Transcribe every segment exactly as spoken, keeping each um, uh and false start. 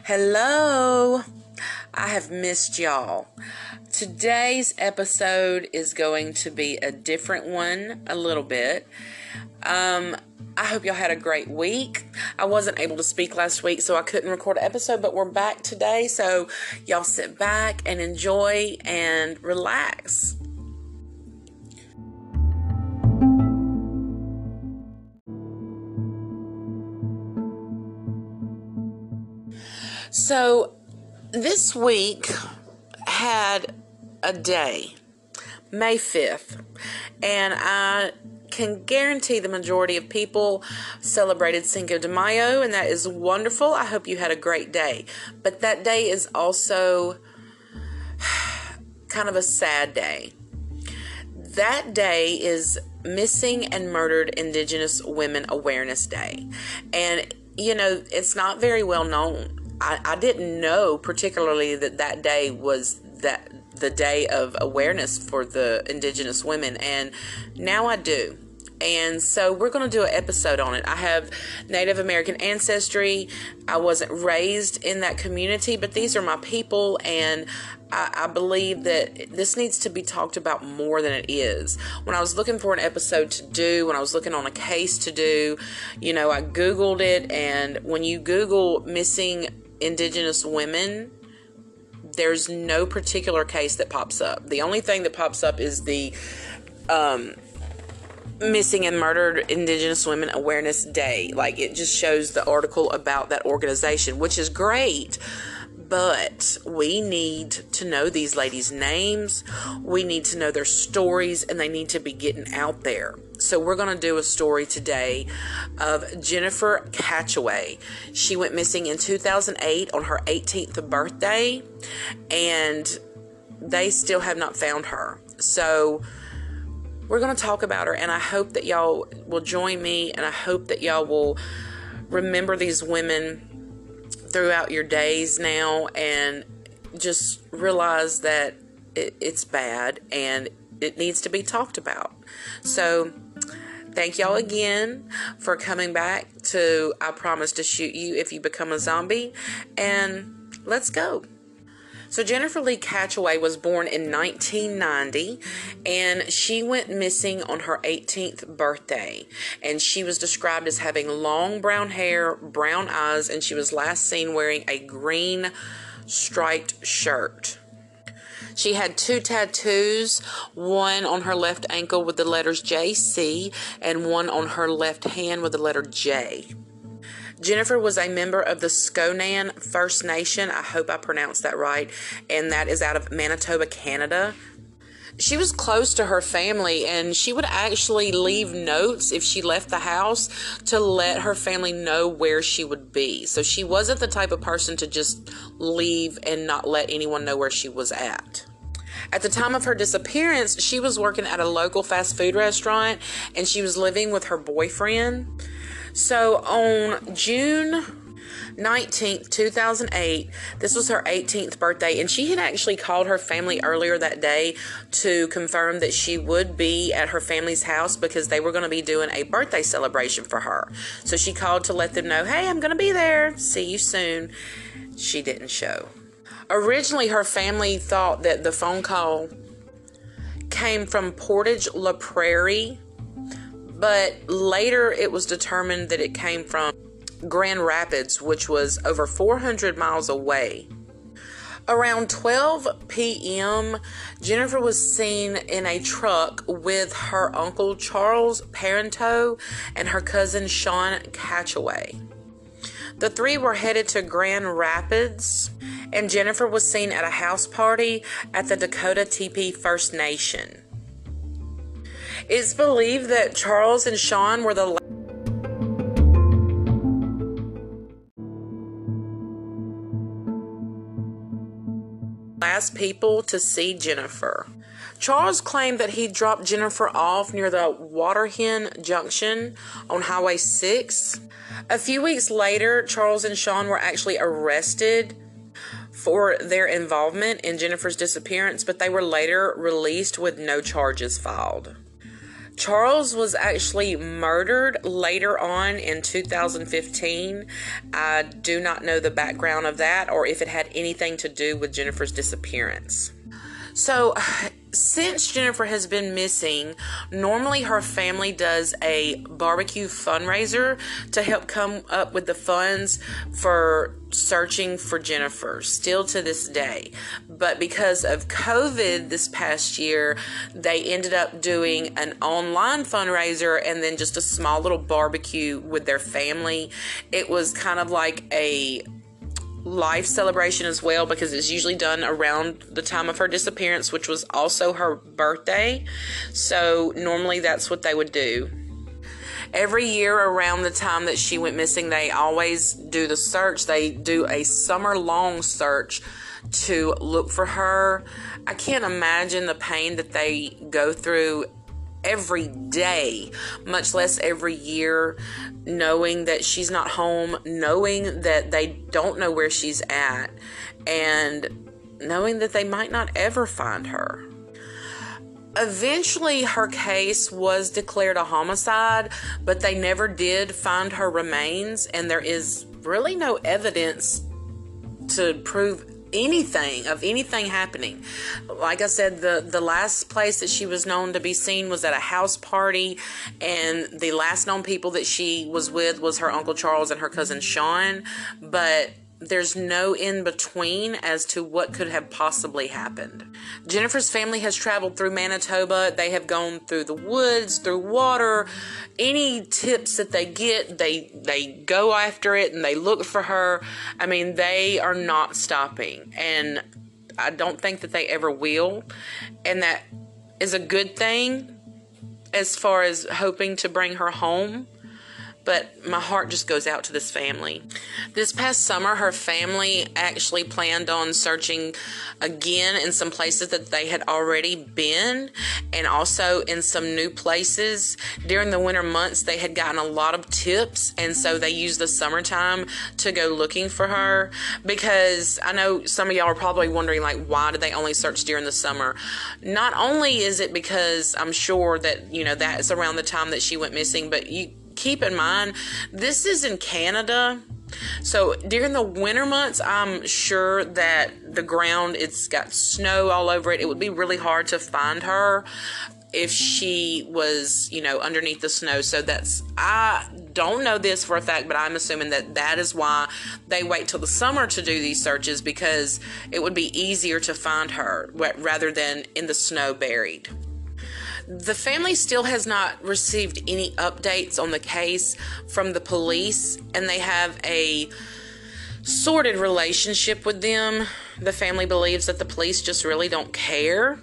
Hello, I have missed y'all. Today's episode is going to be a different one, a little bit. Um, I hope y'all had a great week. I wasn't able to speak last week, so I couldn't record an episode, but we're back today, so y'all sit back and enjoy and relax. So, this week had a day, May fifth, and I can guarantee the majority of people celebrated Cinco de Mayo, and that is wonderful. I hope you had a great day. But that day is also kind of a sad day. That day is Missing and Murdered Indigenous Women Awareness Day. And, you know, it's not very well known. I, I didn't know particularly that that day was that the day of awareness for the Indigenous women, and now I do. And so we're going to do an episode on it. I have Native American ancestry. I wasn't raised in that community, but these are my people, and I, I believe that this needs to be talked about more than it is. When I was looking for an episode to do, when I was looking on a case to do, you know, I Googled it, and when you Google missing Indigenous women, there's no particular case that pops up. The only thing that pops up is the um, Missing and Murdered Indigenous Women Awareness Day. Like, it just shows the article about that organization, which is great. But we need to know these ladies' names. We need to know their stories, and they need to be getting out there. So we're going to do a story today of Jennifer Catchaway. She went missing in two thousand eight on her eighteenth birthday, and they still have not found her. So we're going to talk about her, and I hope that y'all will join me, and I hope that y'all will remember these women throughout your days now, and just realize that it, it's bad and it needs to be talked about. So thank y'all again for coming back to I Promise to Shoot You If You Become a Zombie, and let's go. So Jennifer Lee Catchaway was born in nineteen ninety, and she went missing on her eighteenth birthday. And she was described as having long brown hair, brown eyes, and she was last seen wearing a green striped shirt. She had two tattoos, one on her left ankle with the letters J C, and one on her left hand with the letter J. Jennifer was a member of the Sconan First Nation. I hope I pronounced that right. And that is out of Manitoba, Canada. She was close to her family, and she would actually leave notes if she left the house to let her family know where she would be. So she wasn't the type of person to just leave and not let anyone know where she was at. At the time of her disappearance, she was working at a local fast food restaurant, and she was living with her boyfriend. So on June nineteenth, two thousand eight, this was her eighteenth birthday, and she had actually called her family earlier that day to confirm that she would be at her family's house because they were going to be doing a birthday celebration for her. So she called to let them know, hey, I'm going to be there. See you soon. She didn't show. Originally, her family thought that the phone call came from Portage La Prairie, but later it was determined that it came from Grand Rapids, which was over four hundred miles away. Around twelve p.m., Jennifer was seen in a truck with her uncle Charles Parenteau and her cousin Sean Catchaway. The three were headed to Grand Rapids, and Jennifer was seen at a house party at the Dakota Teepee First Nation. It's believed that Charles and Sean were the last people to see Jennifer. Charles claimed that he dropped Jennifer off near the Waterhen Junction on Highway six. A few weeks later, Charles and Sean were actually arrested for their involvement in Jennifer's disappearance, but they were later released with no charges filed. Charles was actually murdered later on in two thousand fifteen. I do not know the background of that or if it had anything to do with Jennifer's disappearance. So, since Jennifer has been missing, normally her family does a barbecue fundraiser to help come up with the funds for searching for Jennifer, still to this day. But because of COVID this past year, they ended up doing an online fundraiser and then just a small little barbecue with their family. It was kind of like a life celebration as well, because it's usually done around the time of her disappearance, which was also her birthday. So normally that's what they would do. Every year around the time that she went missing, they always do the search. They do a summer-long search to look for her. I can't imagine the pain that they go through every day, much less every year, knowing that she's not home, knowing that they don't know where she's at, and knowing that they might not ever find her. Eventually, her case was declared a homicide, but they never did find her remains, and there is really no evidence to prove anything of anything happening. Like I said, the the last place that she was known to be seen was at a house party, and the last known people that she was with was her Uncle Charles and her cousin Sean, but there's no in between as to what could have possibly happened. Jennifer's family has traveled through Manitoba. They have gone through the woods, through water. Any tips that they get, they they go after it and they look for her. I mean, they are not stopping, and I don't think that they ever will. And that is a good thing as far as hoping to bring her home. But my heart just goes out to this family. This past summer, her family actually planned on searching again in some places that they had already been, and also in some new places. During the winter months, they had gotten a lot of tips, and so they used the summertime to go looking for her. Because I know some of y'all are probably wondering, like, why did they only search during the summer? Not only is it because I'm sure that, you know, that is around the time that she went missing, but you keep in mind, this is in Canada. So during the winter months, I'm sure that the ground, it's got snow all over it. It would be really hard to find her if she was, you know, underneath the snow. So that's, I don't know this for a fact, but I'm assuming that that is why they wait till the summer to do these searches, because it would be easier to find her rather than in the snow buried. The family still has not received any updates on the case from the police, and they have a sordid relationship with them. The family believes that the police just really don't care.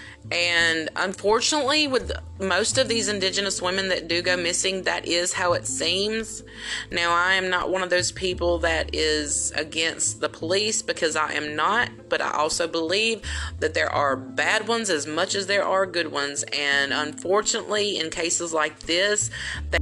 And unfortunately, with most of these Indigenous women that do go missing, that is how it seems. Now, I am not one of those people that is against the police, because I am not, but I also believe that there are bad ones as much as there are good ones. And unfortunately, in cases like this, they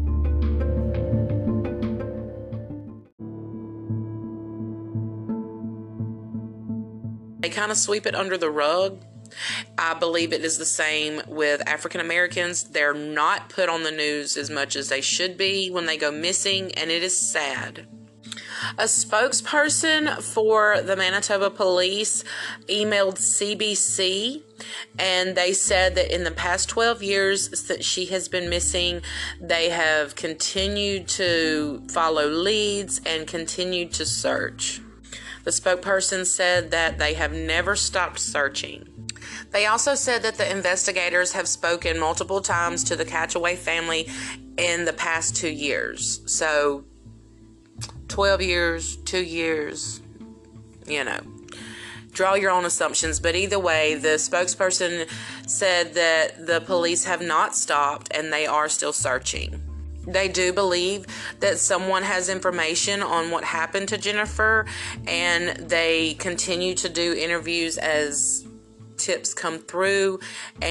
they kind of sweep it under the rug. I believe it is the same with African Americans. They're not put on the news as much as they should be when they go missing, and it is sad. A spokesperson for the Manitoba Police emailed C B C, and they said that in the past twelve years that she has been missing, they have continued to follow leads and continued to search. The spokesperson said that they have never stopped searching. They also said that the investigators have spoken multiple times to the Catchaway family in the past two years. So, twelve years, two years, you know, draw your own assumptions. But either way, the spokesperson said that the police have not stopped and they are still searching. They do believe that someone has information on what happened to Jennifer, and they continue to do interviews as tips come through,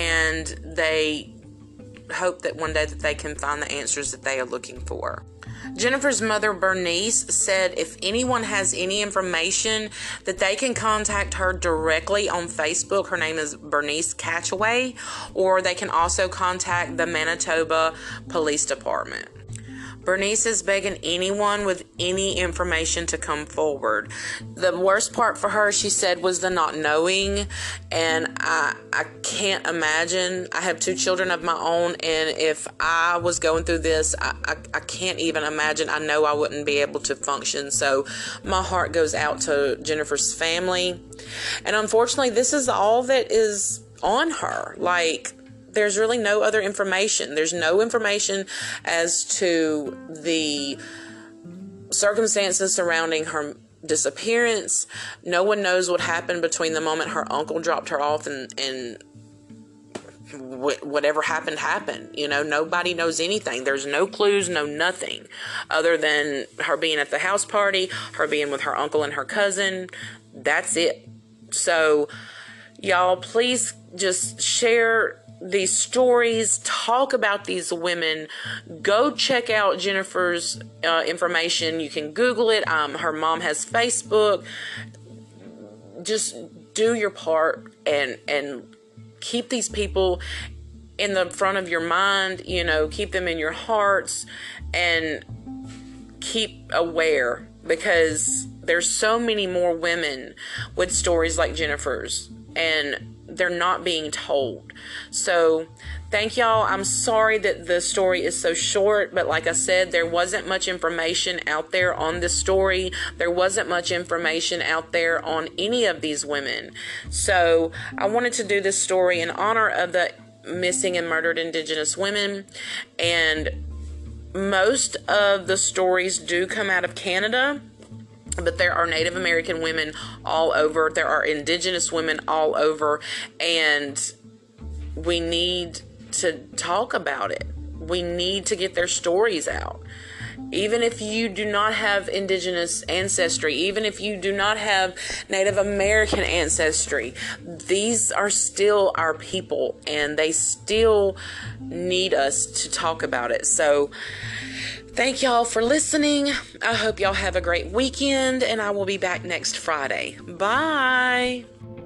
and they hope that one day that they can find the answers that they are looking for. Jennifer's mother, Bernice, said if anyone has any information that they can contact her directly on Facebook. Her name is Bernice Catchaway, or they can also contact the Manitoba Police Department. Bernice is begging anyone with any information to come forward. The worst part for her, she said, was the not knowing, and I I can't imagine. I have two children of my own, and if I was going through this, I, I, I can't even imagine. I know I wouldn't be able to function, so my heart goes out to Jennifer's family. And unfortunately, this is all that is on her. Like, there's really no other information. There's no information as to the circumstances surrounding her disappearance. No one knows what happened between the moment her uncle dropped her off and, and wh- whatever happened, happened. You know, nobody knows anything. There's no clues, no nothing, other than her being at the house party, her being with her uncle and her cousin. That's it. So, y'all, please just share these stories, talk about these women. Go check out Jennifer's uh, information. You can Google it. Um, her mom has Facebook. Just do your part and and keep these people in the front of your mind. You know, keep them in your hearts and keep aware, because there's so many more women with stories like Jennifer's, and they're not being told. So thank y'all. I'm sorry that the story is so short, but like I said, there wasn't much information out there on this story. There wasn't much information out there on any of these women. So I wanted to do this story in honor of the missing and murdered Indigenous women. And most of the stories do come out of Canada, but there are Native American women all over. There are Indigenous women all over. And we need to talk about it. We need to get their stories out. Even if you do not have Indigenous ancestry, even if you do not have Native American ancestry, these are still our people, and they still need us to talk about it. So thank y'all for listening. I hope y'all have a great weekend, and I will be back next Friday. Bye.